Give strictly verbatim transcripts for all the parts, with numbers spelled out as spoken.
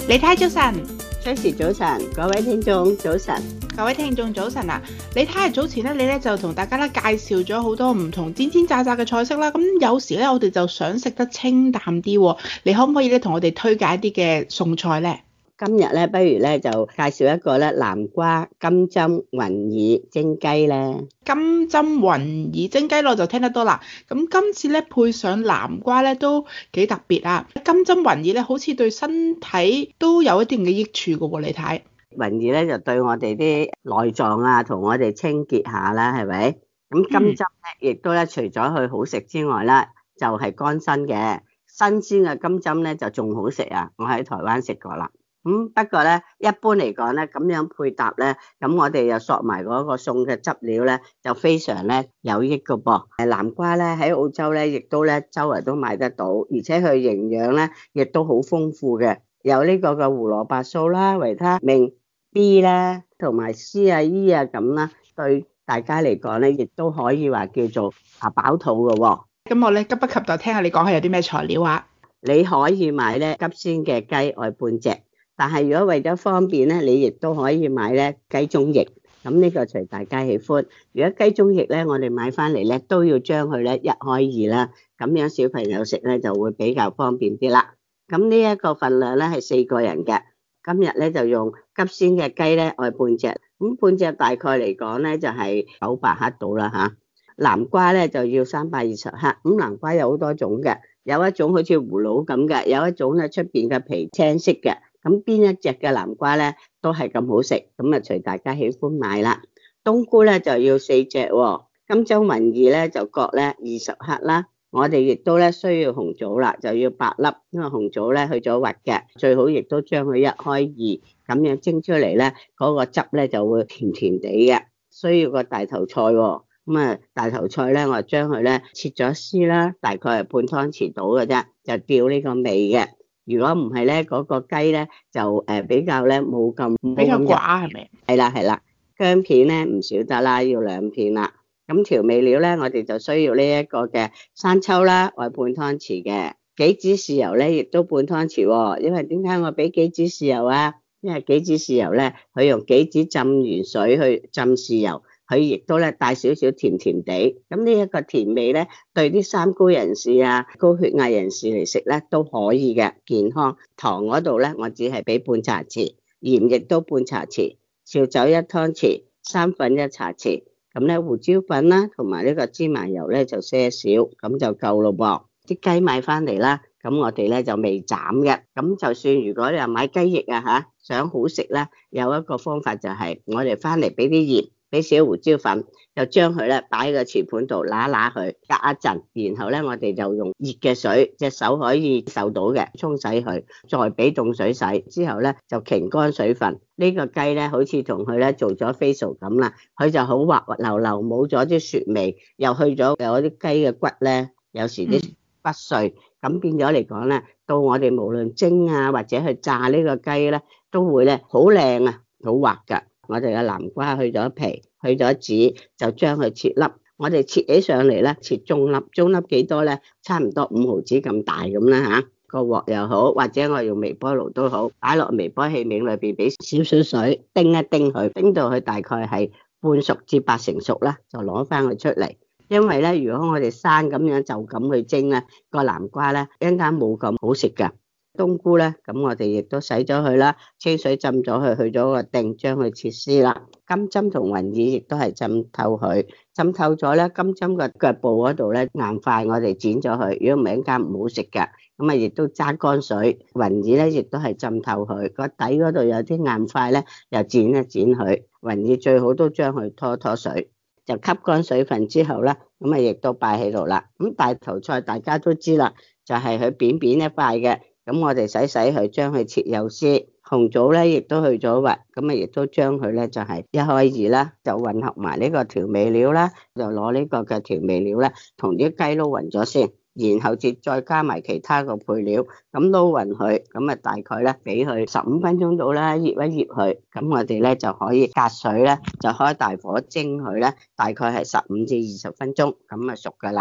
李太早晨， 崔氏早晨，各位聽眾早晨， 各位聽眾早晨啊！李太早前咧，你咧就同大家咧介紹咗好多唔同煎煎炸炸嘅菜式啦。咁有時咧，我哋就想食得清淡啲，你可唔可以咧同我哋推介一啲嘅餸菜咧？ 今日咧，不如咧就介紹一個咧南瓜金針雲耳蒸雞咧。 金針雲耳蒸雞我就聽得多啦。咁今次咧配上南瓜咧都幾特別啊！金針雲耳咧好似對身體都有一定嘅益處嘅喎，李太。 雲耳咧就對我哋啲內臟啊，同我哋清潔下啦，係咪？咁金針咧亦都咧除咗佢好食之外啦，就係乾身嘅，新鮮嘅金針咧就仲好食啊！我喺台灣食過啦。咁、嗯、不過咧，一般嚟講咧，咁樣配搭咧，咁我哋又索埋嗰個餸嘅汁料咧，就非常咧有益噶噃。誒，南瓜咧喺澳洲咧，亦都咧周圍都買得到，而且佢營養咧亦都好豐富嘅，有呢個嘅胡蘿蔔素啦、維他命 B 啦，同埋 C 啊、E 啊咁啦，對大家嚟講咧，亦都可以話叫做啊飽肚噶喎。 咁我咧急不及待聽下你講下有啲咩材料啊？ 你可以買咧急鮮嘅雞外半隻。但係如果為咗方便咧，你亦都可以買咧雞中翼，咁呢個隨大家喜歡。如果雞中翼咧，我哋買翻嚟咧都要將佢咧一開二啦，咁樣小朋友食咧就會比較方便啲啦。咁呢一個份量咧係四個人嘅，今日咧就用急鮮嘅雞咧愛半隻，咁半隻大概嚟講咧就係九百克到啦吓。南瓜咧就要三百二十克，咁南瓜有好多種嘅，有一種好似葫蘆咁嘅，有一種咧出邊嘅皮青色嘅。咁邊一隻嘅南瓜咧都係咁好食，咁啊隨大家喜歡買啦。冬菇咧就要四隻喎，金針雲耳咧就各咧二十克啦。我哋亦都咧需要紅棗啦，就要八粒，因為紅棗咧去咗核嘅，最好亦都將佢一開二，咁樣蒸出嚟咧，嗰個汁咧就會甜甜地嘅。需要個大頭菜喎，咁啊大頭菜咧我將佢咧切咗絲啦，大概係半湯匙到嘅啫，就吊呢個味嘅。如果唔係咧，嗰、那個雞咧就誒比較咧冇咁比較寡係咪？ 係啦係啦，薑片咧唔少得啦，要兩片啦。咁調味料咧，我哋就需要呢一個嘅生抽啦，我半湯匙嘅杞子豉油咧，亦都半湯匙喎。因為點解我俾杞子豉油啊？因為杞子豉油咧，佢用杞子浸完水去浸豉油。佢亦都咧帶少少甜甜地，咁呢一個甜味咧，對啲三高人士啊、高血壓人士嚟食咧都可以嘅，健康。糖嗰度咧，我只係俾半茶匙，鹽亦都半茶匙，紹酒一湯匙，生粉一茶匙，咁咧胡椒粉啦，同埋呢個芝麻油咧就些少，咁就夠咯噃。啲雞買翻嚟啦，咁我哋咧就未斬嘅，咁就算如果你話買雞翼啊吓，想好食咧，有一個方法就係我哋翻嚟俾啲鹽。俾少胡椒粉，就將佢咧擺喺個瓷盤度揦揦佢，隔一陣，然後咧我哋就用熱嘅水，隻手可以受到嘅沖洗佢，再俾凍水洗，之後咧就擎乾水分。呢個雞咧好似同佢咧做咗 facial 咁啦，佢就好滑滑溜溜，冇咗啲雪味，又去咗有啲雞嘅骨咧，有時啲骨碎，咁變咗嚟講咧，到我哋無論蒸啊或者去炸呢個雞咧，都會咧好靚啊，好滑噶。我哋嘅南瓜去咗皮，去咗籽，就將佢切粒。我哋切起上嚟咧，切中粒，中粒幾多咧？差唔多五毫子咁大咁啦吓。個鑊又好，或者我用微波爐都好，擺落微波器皿裏邊，俾少少水，叮一叮佢，叮到佢大概係半熟至八成熟啦，就攞翻佢出嚟。因為咧，如果我哋生咁樣就咁去蒸咧，個南瓜咧一陣間冇咁好食噶。冬菇咧，咁我哋亦都洗咗佢啦，清水浸咗佢，去咗個定，將佢切絲啦。金針同雲耳亦都係浸透佢，浸透咗咧，金針嘅腳部嗰度咧硬塊，我哋剪咗佢，如果唔係一間唔好食㗎。咁啊，亦都揸乾水，雲耳咧亦都係浸透佢，個底嗰度有啲硬塊咧，又剪一剪佢。雲耳最好都將佢拖拖水，就吸乾水分之後咧，咁啊亦都擺喺度啦。咁大頭菜大家都知啦，就係佢扁扁一塊嘅。咁我哋洗洗佢，將佢切幼絲，紅棗咧亦都去咗核，咁啊亦都將佢咧就係一開二啦，就混合埋呢個調味料啦，就攞呢個嘅調味料咧，同啲雞撈勻咗先，然後接再加埋其他個配料，咁撈勻佢，咁啊大概咧俾佢十五分鐘到啦，醃一醃佢，咁我哋咧就可以隔水咧，就開大火蒸佢咧，大概係十五至二十分鐘，咁啊熟噶啦。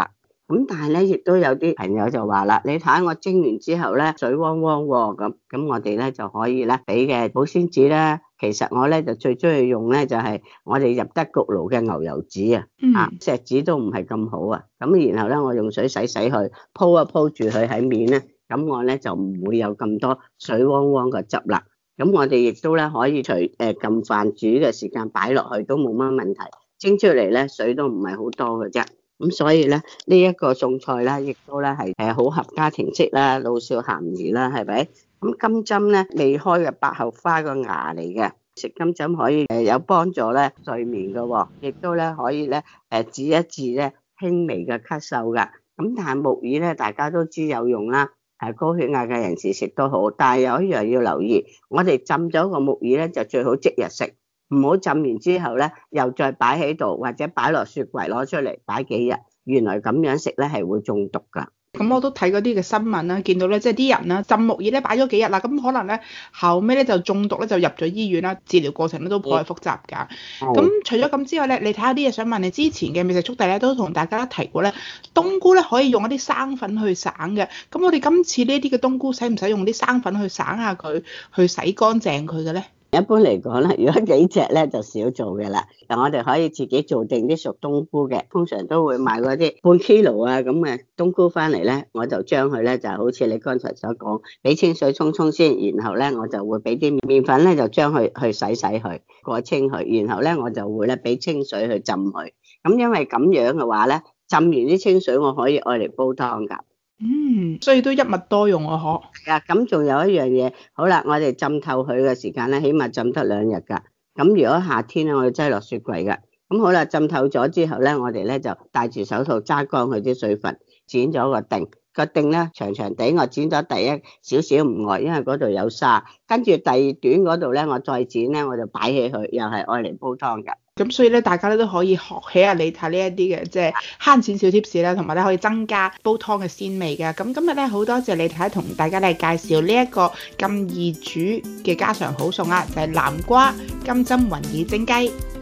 咁但係咧，亦都有啲朋友就話啦，你睇下我蒸完之後咧，水汪汪喎，咁咁我哋咧就可以咧俾嘅保鮮紙咧，其實我咧就最中意用咧就係我哋入得焗爐嘅牛油紙啊， 嗯、 啊錫紙都唔係咁好啊，咁然後咧我用水洗洗佢，鋪一鋪住佢喺面咧，咁我咧就唔會有咁多水汪汪嘅汁啦。咁我哋亦都咧可以隨誒撳飯煮嘅時間擺落去都冇乜問題，蒸出嚟咧水都唔係好多嘅啫。咁所以咧呢一個餸菜咧，亦都咧係誒好合家庭式啦，老少咸宜啦，係咪？咁金針咧未開嘅百合花個芽嚟嘅，食金針可以誒有幫助咧睡眠嘅，亦都咧可以咧誒治一治咧輕微嘅咳嗽噶。咁但係木耳咧大家都知有用啦，誒高血壓嘅人士食都好，但係有一樣要留意，我哋浸咗個木耳咧就最好即日食。唔好浸完之後咧，又再擺喺度，或者擺落雪櫃攞出嚟擺幾日，原來咁樣食咧係會中毒噶。 咁我都睇嗰啲嘅新聞啦，見到咧即係啲人啦浸木耳咧擺咗幾日啦，咁可能咧後尾咧就中毒咧就入咗醫院啦，治療過程咧都頗為複雜㗎。咁、嗯、除咗咁之外咧，你睇下啲嘢想問你，之前嘅美食速遞咧都同大家提過咧，冬菇咧可以用一啲生粉去省嘅。咁我哋今次呢啲嘅冬菇使唔使用啲生粉去省下佢，去洗乾淨佢嘅咧？ 一般嚟講咧，如果幾隻咧就少做嘅啦。但我哋可以自己做定啲熟冬菇嘅，通常都會買嗰啲半 kilo 啊咁嘅冬菇翻嚟咧，我就將佢咧就好似你剛才所講，俾清水沖沖先，然後咧我就會俾啲麵粉咧就將佢去洗洗佢，過清佢，然後咧我就會咧俾清水去浸佢。咁因為咁樣嘅話咧，浸完啲清水我可以愛嚟煲湯㗎。 嗯，所以都一物多用啊，嗬。 係啊，咁仲有一樣嘢，好啦，我哋浸透佢嘅時間咧，起碼浸得兩日噶。咁如果夏天咧，我哋擠落雪櫃噶。咁好啦，浸透咗之後咧，我哋咧就戴住手套揸乾佢啲水分，剪咗個定。個定咧長長地，我剪咗第一少少唔愛，因為嗰度有沙。跟住第二短嗰度咧，我再剪咧，我就擺起佢，又係愛嚟煲湯噶。 咁所以咧，大家咧都可以學起下你睇呢一啲嘅即係慳錢小貼士啦，同埋咧可以增加煲湯嘅鮮味嘅。咁今日咧好多謝你睇同大家咧介紹呢一個咁易煮嘅家常好餸啊，就係南瓜金針雲耳蒸雞。